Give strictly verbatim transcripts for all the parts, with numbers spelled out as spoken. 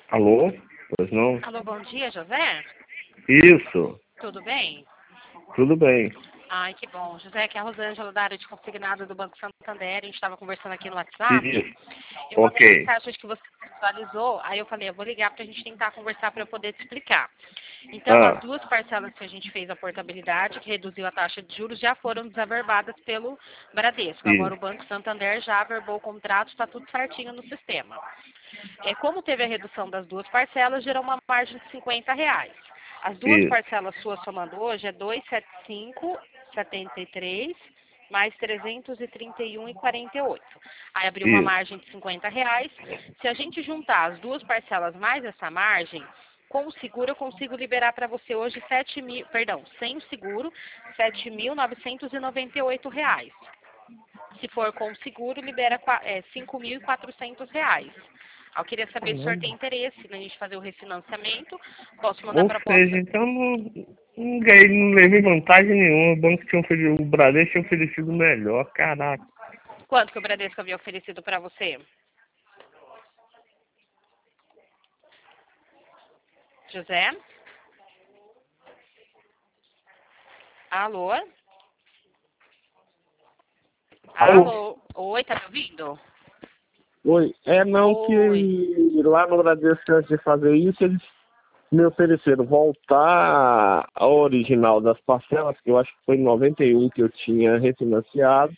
Alô? Pois não? Alô, bom dia, José? Isso, Tudo bem? tudo bem. Ai, que bom. José, que é a Rosângela da área de consignado do Banco Santander. A gente estava conversando aqui no WhatsApp. Isso, Eu mandei ok. mensagem que você visualizou. Aí eu falei, eu vou ligar para a gente tentar conversar para eu poder te explicar. Então, as Ah, duas parcelas que a gente fez a portabilidade, que reduziu a taxa de juros, já foram desaverbadas pelo Bradesco. Agora isso, o Banco Santander já averbou o contrato, está tudo certinho no sistema. É, como teve a redução das duas parcelas, gerou uma margem de cinquenta reais. As duas isso, parcelas suas somando hoje é duzentos e setenta e cinco reais e setenta e três centavos mais trezentos e trinta e um reais e quarenta e oito centavos. Aí abriu uma isso, margem de cinquenta reais. Se a gente juntar as duas parcelas mais essa margem, com o seguro eu consigo liberar para você hoje sete mil, perdão, sem o seguro, sete mil novecentos e noventa e oito reais. Se for com o seguro, libera qua- é, cinco mil e quatrocentos reais. Eu queria saber se o senhor tem interesse na gente fazer o refinanciamento. Posso mandar Ou seja, proposta. então não, não ganhei, não levei vantagem nenhuma. O banco tinha oferecido, o Bradesco tinha oferecido melhor, caraca. Quanto que o Bradesco havia oferecido para você? José? Alô? Alô? Alô? Oi, tá me ouvindo? Oi, é não que Oi. lá no Bradesco, antes de fazer isso, eles me ofereceram voltar ao original das parcelas, que eu acho que foi em noventa e um que eu tinha refinanciado,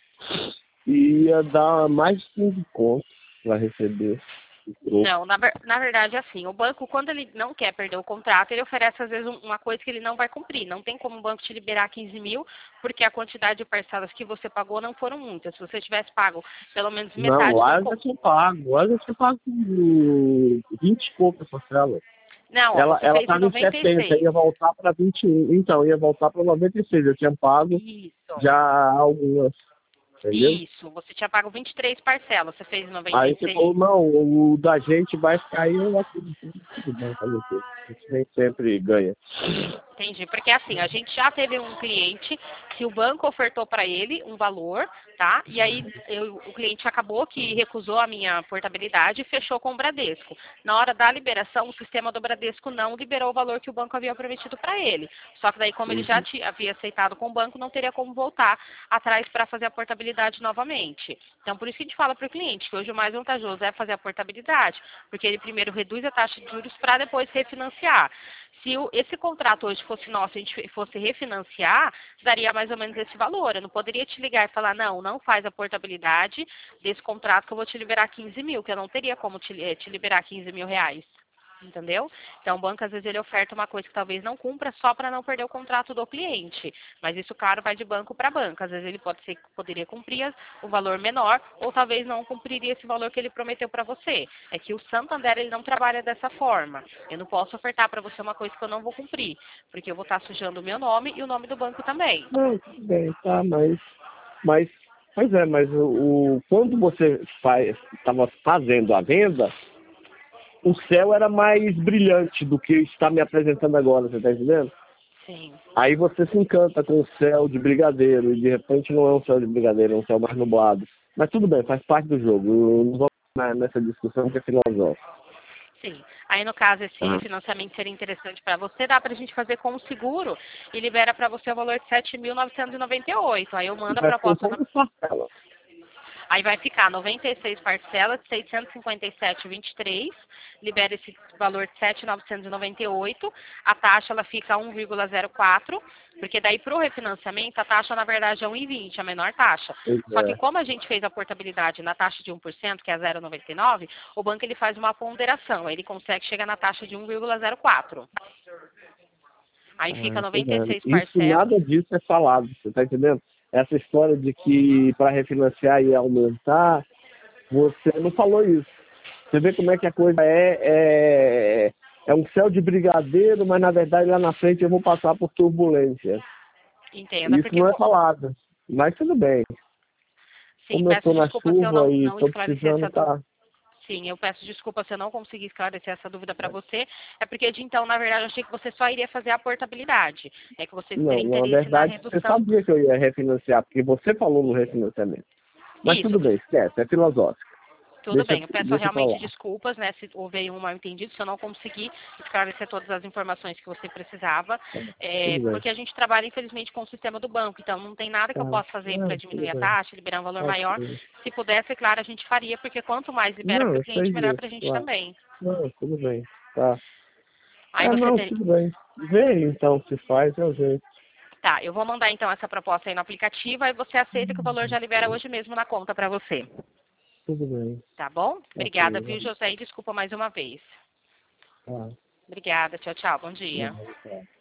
e ia dar mais de quinze contos para receber o troco. Não, na, ver- na verdade, assim, o banco, quando ele não quer perder o contrato, ele oferece, às vezes, um- uma coisa que ele não vai cumprir. Não tem como o banco te liberar quinze mil, porque a quantidade de parcelas que você pagou não foram muitas. Se você tivesse pago pelo menos Não, metade do... lá eu já con- tinha pago, lá eu já tinha pago hum, vinte e poucas parcelas. Não, ó, Ela você ela fez em estava em noventa e setenta, seis. ia voltar para vinte e um. Então, ia voltar para noventa e seis. Eu tinha pago Isso. já algumas, entendeu? Isso. Você tinha pago vinte e três parcelas, você fez em noventa Aí e você falou, seis. não, o da gente vai ficar aí, eu acredito. Tudo bem, fazer o quê? A gente nem sempre ganha. Entendi, porque assim, a gente já teve um cliente que o banco ofertou para ele um valor, tá? E aí eu- o cliente acabou que recusou a minha portabilidade e fechou com o Bradesco. Na hora da liberação, o sistema do Bradesco não liberou o valor que o banco havia prometido para ele. Só que daí, como ele já Uhum. ti- havia aceitado com o banco, não teria como voltar atrás para fazer a portabilidade novamente. Então, por isso que a gente fala para o cliente que hoje o mais vantajoso é fazer a portabilidade, porque ele primeiro reduz a taxa de juros para depois refinanciar. Se o- esse contrato hoje fosse nosso, a gente fosse refinanciar, daria mais ou menos esse valor. Eu não poderia te ligar e falar, não, não faz a portabilidade desse contrato que eu vou te liberar quinze mil, que eu não teria como te, eh, te liberar quinze mil reais. Entendeu? Então, o banco, às vezes, ele oferta uma coisa que talvez não cumpra só para não perder o contrato do cliente. Mas isso, claro, vai de banco para banco. Às vezes, ele pode ser que poderia cumprir o valor menor ou talvez não cumpriria esse valor que ele prometeu para você. É que o Santander, ele não trabalha dessa forma. Eu não posso ofertar para você uma coisa que eu não vou cumprir, porque eu vou estar sujando o meu nome e o nome do banco também. Não, tudo bem, tá, mas, mas, pois é, mas o, o- quando você estava fazendo a venda, o céu era mais brilhante do que está me apresentando agora, você está entendendo? Sim. Aí você se encanta com o céu de brigadeiro e de repente não é um céu de brigadeiro, é um céu mais nublado. Mas tudo bem, faz parte do jogo. Eu não vou na- nessa discussão que é filosófica. Sim. Aí, no caso, esse Tá? refinanciamento seria interessante para você, dá para a gente fazer com o seguro e libera para você o valor de sete mil novecentos e noventa e oito. Aí eu E mando a vai ficar proposta. só Na... uma parcela. Aí vai ficar noventa e seis parcelas, seiscentos e cinquenta e sete vírgula vinte e três, libera esse valor de sete mil novecentos e noventa e oito. A taxa ela fica um vírgula zero quatro, porque daí para o refinanciamento a taxa na verdade é um vírgula vinte, a menor taxa. Pois Só que é. como a gente fez a portabilidade na taxa de um por cento, que é zero vírgula noventa e nove, o banco ele faz uma ponderação, aí ele consegue chegar na taxa de um vírgula zero quatro. Aí fica Ah, pois noventa e é. seis Isso, parcelas. nada disso é falado, você está entendendo? Essa história de que para refinanciar ia aumentar, você não falou isso. Você vê como é que a coisa é, é, é um céu de brigadeiro, mas na verdade lá na frente eu vou passar por turbulência. Entenda, Isso porque não é co- falado. Mas tudo bem. sim, Como eu peço estou na desculpa se eu chuva não, e não estou esclareci precisando, essa dúvida. tá? Sim, eu peço desculpa se eu não consegui esclarecer essa dúvida para você. É porque de então, na verdade, eu achei que você só iria fazer a portabilidade. É que você Não, teria na interesse na verdade você redução. sabia que eu ia refinanciar, porque você falou no refinanciamento. Mas Isso, tudo bem, esquece, é filosófico. Tudo Deixa, bem, eu peço deixa eu realmente falar. desculpas, né, se houve aí um mal entendido, se eu não consegui esclarecer todas as informações que você precisava, é, Tudo bem. porque a gente trabalha, infelizmente, com o sistema do banco, então não tem nada que eu Tá. possa fazer para Não, diminuir tudo a bem. taxa, liberar um valor maior. Ok. Se pudesse, claro, a gente faria, porque quanto mais libera Não, para o eu sei cliente, melhor para a disso, gente claro. também. Não, tudo bem. Tá. Aí Ah, você não, tem... tudo bem. Vê então se faz, é o jeito. Tá, eu vou mandar então essa proposta aí no aplicativo, aí você aceita que o valor já libera hoje mesmo na conta para você. Tudo bem. Tá bom? Obrigada, Ok, viu, vamos. José? E desculpa mais uma vez. Tá. Obrigada, tchau, tchau, bom dia. Não, tá.